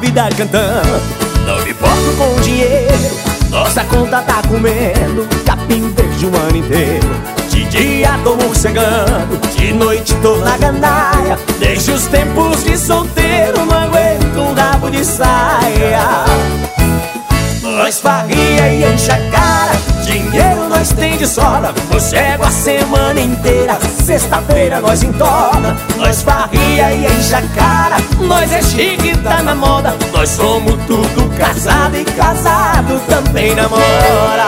vida cantando, não me importo com dinheiro. Nossa conta tá comendo capim verde o ano inteiro. De dia tô morcegando, de noite tô na gandaia. Desde os tempos de solteiro não aguento um rabo de saia. Nós farria e enche a cara, dinheiro nós tem de sobra. Morcego a semana inteira, sexta-feira nós entorna. Nós farria e enche a cara, nós é chique, tá na moda. Nós somos tudo casado e casado também namora.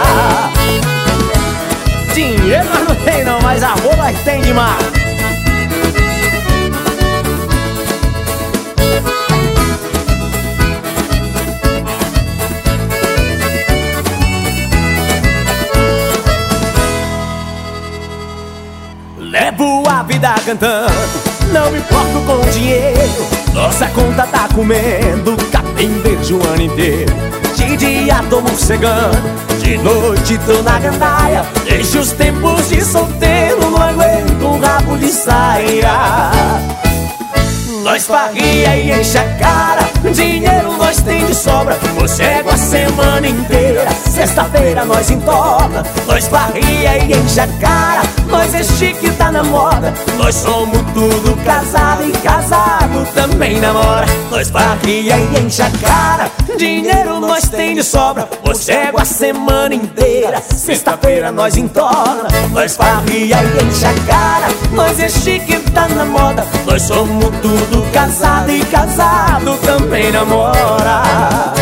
Dinheiro nós não tem não, mas amor nós tem demais. Levo a vida cantando, não me importo com dinheiro. Nossa conta tá comendo capim verde o ano inteiro. De dia tô morcegando, de noite tô na gandaia. Desde os tempos de solteiro não aguento um rabo de saia. Nós farria e enche a cara, dinheiro nós tem de sobra. Morcego a semana inteira, sexta-feira nós entorna. Nós farria e enche a cara, nós é chique, tá na moda. Nós somos tudo casado e casado também namora. Nós farria e enche a cara, dinheiro nós tem de sobra. Morcego a semana inteira, sexta-feira nós entorna. Nós farria e enche a cara, nós é chique, tá na moda. Nós somos tudo casado e casado também namora.